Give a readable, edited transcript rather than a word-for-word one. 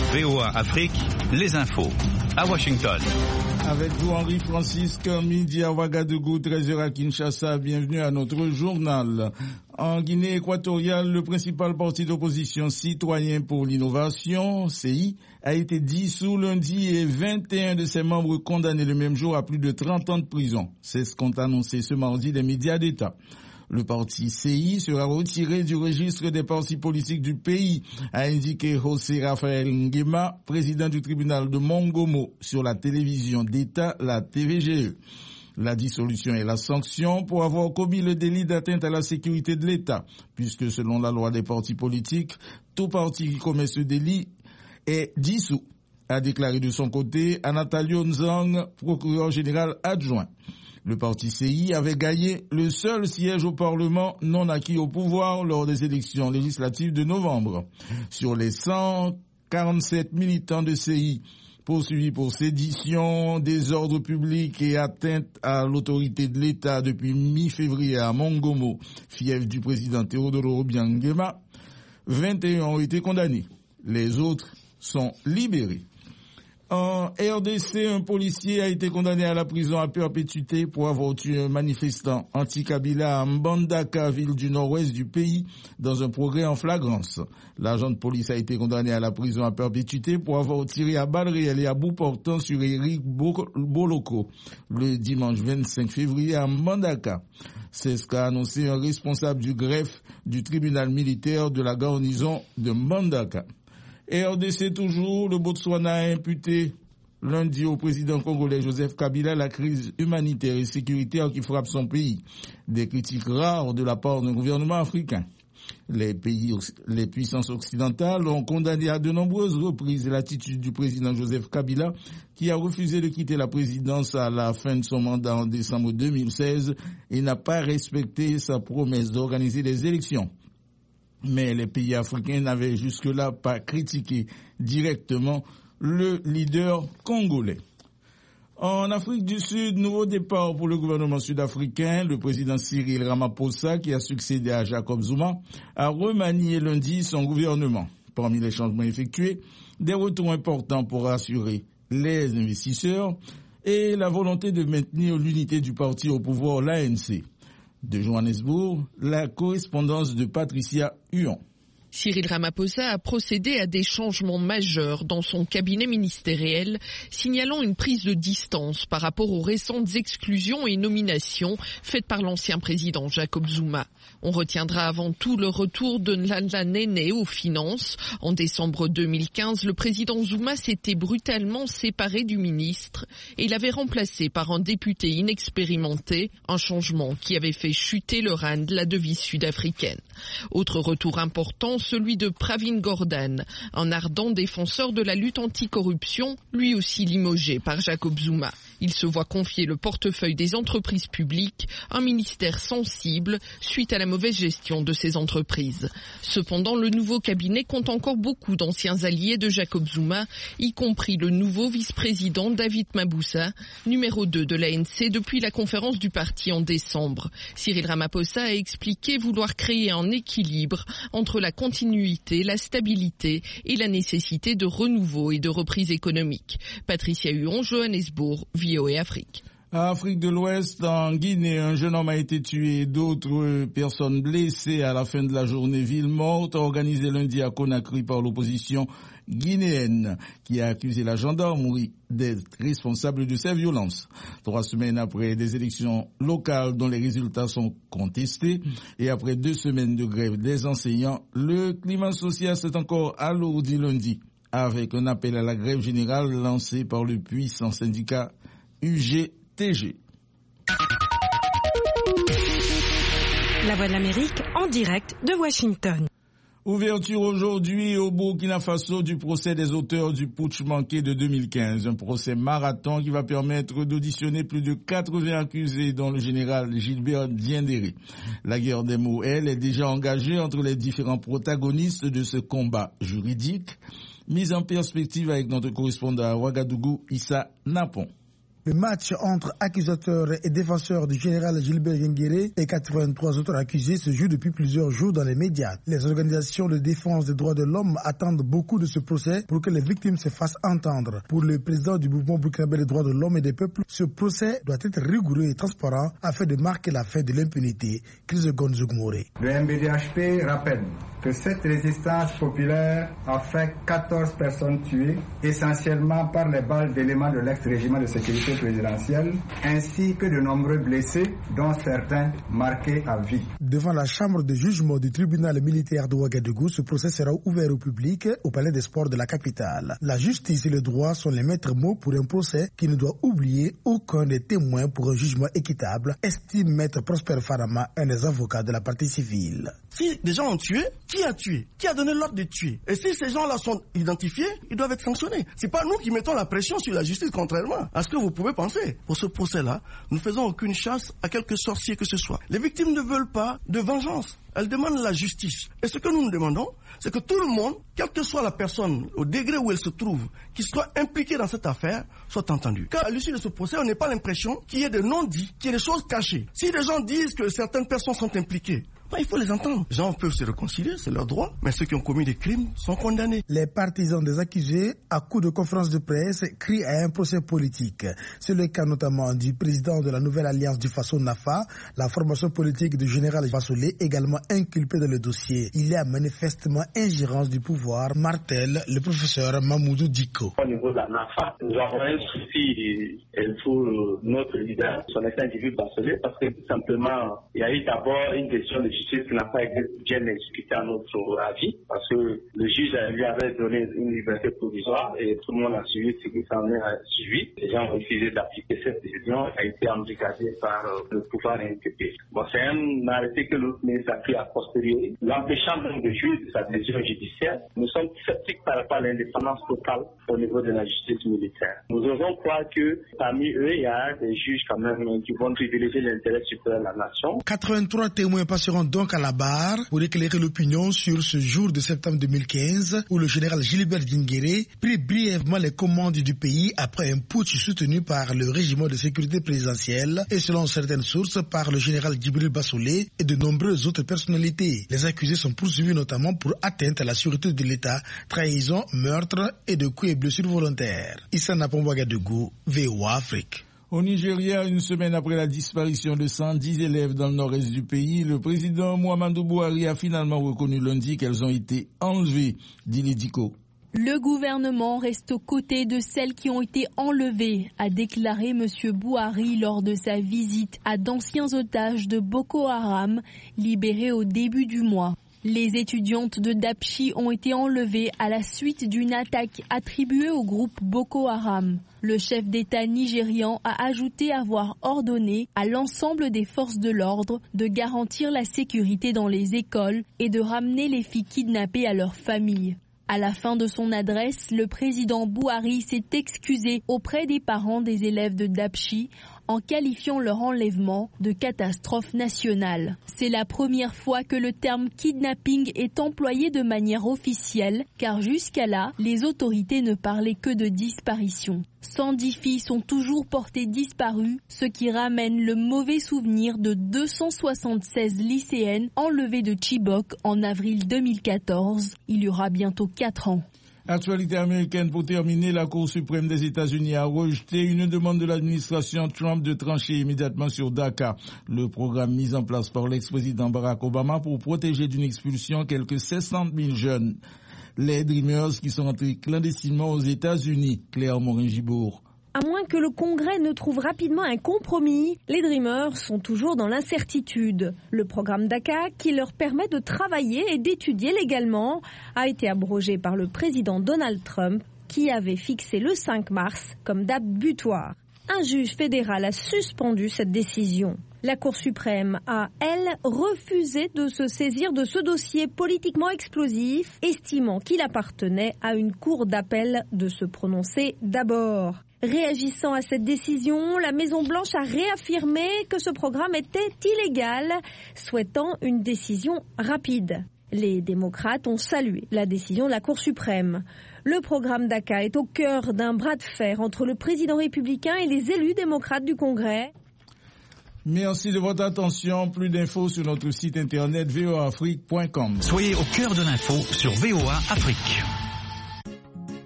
VOA Afrique, les infos. À Washington. Avec vous, Henri-Francisque, midi à Ouagadougou, 13h à Kinshasa. Bienvenue à notre journal. En Guinée équatoriale, le principal parti d'opposition Citoyens pour l'innovation, CI, a été dissous lundi et 21 de ses membres condamnés le même jour à plus de 30 ans de prison. C'est ce qu'ont annoncé ce mardi les médias d'État. Le parti CI sera retiré du registre des partis politiques du pays, a indiqué José Rafael Nguema, président du tribunal de Mongomo, sur la télévision d'État, la TVGE. La dissolution est la sanction pour avoir commis le délit d'atteinte à la sécurité de l'État, puisque selon la loi des partis politiques, tout parti qui commet ce délit est dissous, a déclaré de son côté Anatalio Nzang, procureur général adjoint. Le parti CI avait gagné le seul siège au Parlement non acquis au pouvoir lors des élections législatives de novembre. Sur les 147 militants de CI poursuivis pour sédition, désordre public et atteinte à l'autorité de l'État depuis mi-février à Mongomo, fief du président Teodoro Obiang Nguema, 21 ont été condamnés. Les autres sont libérés. En RDC, un policier a été condamné à la prison à perpétuité pour avoir tué un manifestant anti-Kabila à Mbandaka, ville du nord-ouest du pays, dans un progrès en flagrance. L'agent de police a été condamné à la prison à perpétuité pour avoir tiré à balles réelles et à bout portant sur Eric Boloko le dimanche 25 février à Mbandaka. C'est ce qu'a annoncé un responsable du greffe du tribunal militaire de la garnison de Mbandaka. RDC toujours, le Botswana a imputé lundi au président congolais Joseph Kabila la crise humanitaire et sécuritaire qui frappe son pays. Des critiques rares de la part d'un gouvernement africain. Les puissances occidentales ont condamné à de nombreuses reprises l'attitude du président Joseph Kabila qui a refusé de quitter la présidence à la fin de son mandat en décembre 2016 et n'a pas respecté sa promesse d'organiser des élections. Mais les pays africains n'avaient jusque-là pas critiqué directement le leader congolais. En Afrique du Sud, nouveau départ pour le gouvernement sud-africain. Le président Cyril Ramaphosa, qui a succédé à Jacob Zuma, a remanié lundi son gouvernement. Parmi les changements effectués, des retours importants pour rassurer les investisseurs et la volonté de maintenir l'unité du parti au pouvoir, l'ANC. De Johannesburg, la correspondance de Patricia Huon. Cyril Ramaphosa a procédé à des changements majeurs dans son cabinet ministériel, signalant une prise de distance par rapport aux récentes exclusions et nominations faites par l'ancien président Jacob Zuma. On retiendra avant tout le retour de Nhlanhla Nene aux finances. En décembre 2015, le président Zuma s'était brutalement séparé du ministre et l'avait remplacé par un député inexpérimenté, un changement qui avait fait chuter le rand, la devise sud-africaine. Autre retour important, celui de Pravin Gordhan, un ardent défenseur de la lutte anticorruption, lui aussi limogé par Jacob Zuma. Il se voit confier le portefeuille des entreprises publiques, un ministère sensible suite à la mauvaise gestion de ces entreprises. Cependant, le nouveau cabinet compte encore beaucoup d'anciens alliés de Jacob Zuma, y compris le nouveau vice-président David Mabuza, numéro 2 de l'ANC depuis la conférence du parti en décembre. Cyril Ramaphosa a expliqué vouloir créer un équilibre entre la continuité, la stabilité et la nécessité de renouveau et de reprise économique. Patricia Huon, Johannesburg, VOA Afrique. À Afrique de l'Ouest, en Guinée, un jeune homme a été tué et d'autres personnes blessées à la fin de la journée ville morte organisée lundi à Conakry par l'opposition guinéenne qui a accusé la gendarmerie d'être responsable de ces violences. 3 semaines après des élections locales dont les résultats sont contestés et après 2 semaines de grève des enseignants, le climat social s'est encore alourdi lundi avec un appel à la grève générale lancé par le puissant syndicat UGTG. La Voix de l'Amérique en direct de Washington. Ouverture aujourd'hui au Burkina Faso du procès des auteurs du putsch manqué de 2015. Un procès marathon qui va permettre d'auditionner plus de 80 accusés, dont le général Gilbert Diendéré. La guerre des mots, elle, est déjà engagée entre les différents protagonistes de ce combat juridique, mise en perspective avec notre correspondant à Ouagadougou, Issa Napon. Le match entre accusateurs et défenseurs du général Gilbert Gingéré et 83 autres accusés se joue depuis plusieurs jours dans les médias. Les organisations de défense des droits de l'homme attendent beaucoup de ce procès pour que les victimes se fassent entendre. Pour le président du mouvement burkinabé des droits de l'homme et des peuples, ce procès doit être rigoureux et transparent afin de marquer la fin de l'impunité. Chris Gonzugmore. Le MBDHP rappelle que cette résistance populaire a fait 14 personnes tuées, essentiellement par les balles d'éléments de l'ex-régiment de sécurité présidentielle, ainsi que de nombreux blessés, dont certains marqués à vie. Devant la chambre de jugement du tribunal militaire de Ouagadougou, ce procès sera ouvert au public au palais des sports de la capitale. La justice et le droit sont les maîtres mots pour un procès qui ne doit oublier aucun des témoins pour un jugement équitable, estime maître Prosper Farama, un des avocats de la partie civile. Si des gens ont tué, qui a tué? Qui a donné l'ordre de tuer? Et si ces gens-là sont identifiés, ils doivent être sanctionnés. C'est pas nous qui mettons la pression sur la justice, contrairement à ce que vous pouvez penser. Pour ce procès-là, nous ne faisons aucune chasse à quelque sorcier que ce soit. Les victimes ne veulent pas de vengeance. Elles demandent la justice. Et ce que nous demandons, c'est que tout le monde, quelle que soit la personne, au degré où elle se trouve, qui soit impliquée dans cette affaire, soit entendu. Car à l'issue de ce procès, on n'a pas l'impression qu'il y ait des non-dits, qu'il y ait des choses cachées. Si les gens disent que certaines personnes sont impliquées, il faut les entendre. Les gens peuvent se réconcilier, c'est leur droit, mais ceux qui ont commis des crimes sont condamnés. Les partisans des accusés, à coup de conférence de presse, crient à un procès politique. C'est le cas notamment du président de la nouvelle alliance du Faso Nafa, la formation politique du général Fassolé, également inculpé dans le dossier. Il y a manifestement ingérence du pouvoir, martèle le professeur Mamoudou Diko. Au niveau de la Nafa, nous avons un souci pour notre leader, son ex-individu Fassolé, parce que tout simplement, il y a eu d'abord une question de justice qui n'a pas été bien exécutée à notre avis, parce que le juge lui avait donné une liberté provisoire et tout le monde a suivi ce qui s'en est suivi. Les gens ont refusé d'appliquer cette décision, a été embrigadé par le pouvoir inculpé. C'est un arrêté que l'autre ministre a pris a posteriori, l'empêchant donc de juger de sa décision judiciaire. Nous sommes sceptiques par rapport à l'indépendance totale au niveau de la justice militaire. Nous osons croire que parmi eux, il y a des juges quand même qui vont privilégier l'intérêt supérieur de la nation. 83 témoins passeront donc à la barre pour éclairer l'opinion sur ce jour de septembre 2015 où le général Gilbert Gingéré prit brièvement les commandes du pays après un putsch soutenu par le régiment de sécurité présidentielle et selon certaines sources par le général Djibril Bassolé et de nombreuses autres personnalités. Les accusés sont poursuivis notamment pour atteinte à la sûreté de l'État, trahison, meurtre et de coups et blessures volontaires. Issa Napombo Ouagadougou, VOA Afrique. Au Nigeria, une semaine après la disparition de 110 élèves dans le nord-est du pays, le président Muhammadu Buhari a finalement reconnu lundi qu'elles ont été enlevées. Dili Diko. Le gouvernement reste aux côtés de celles qui ont été enlevées, a déclaré M. Buhari lors de sa visite à d'anciens otages de Boko Haram, libérés au début du mois. Les étudiantes de Dapchi ont été enlevées à la suite d'une attaque attribuée au groupe Boko Haram. Le chef d'État nigérian a ajouté avoir ordonné à l'ensemble des forces de l'ordre de garantir la sécurité dans les écoles et de ramener les filles kidnappées à leurs familles. À la fin de son adresse, le président Buhari s'est excusé auprès des parents des élèves de Dapchi en qualifiant leur enlèvement de catastrophe nationale. C'est la première fois que le terme kidnapping est employé de manière officielle, car jusqu'à là, les autorités ne parlaient que de disparition. 110 filles sont toujours portées disparues, ce qui ramène le mauvais souvenir de 276 lycéennes enlevées de Chibok en avril 2014. Il y aura bientôt 4 ans. Actualité américaine pour terminer, la Cour suprême des États-Unis a rejeté une demande de l'administration Trump de trancher immédiatement sur DACA, le programme mis en place par l'ex-président Barack Obama pour protéger d'une expulsion quelques 700 000 jeunes. Les Dreamers qui sont entrés clandestinement aux États-Unis. Claire Morin-Gibourg. À moins que le Congrès ne trouve rapidement un compromis, les Dreamers sont toujours dans l'incertitude. Le programme DACA, qui leur permet de travailler et d'étudier légalement, a été abrogé par le président Donald Trump, qui avait fixé le 5 mars comme date butoir. Un juge fédéral a suspendu cette décision. La Cour suprême a, elle, refusé de se saisir de ce dossier politiquement explosif, estimant qu'il appartenait à une cour d'appel de se prononcer d'abord. Réagissant à cette décision, la Maison-Blanche a réaffirmé que ce programme était illégal, souhaitant une décision rapide. Les démocrates ont salué la décision de la Cour suprême. Le programme DACA est au cœur d'un bras de fer entre le président républicain et les élus démocrates du Congrès. Merci de votre attention. Plus d'infos sur notre site internet voaafrique.com. Soyez au cœur de l'info sur VOA Afrique.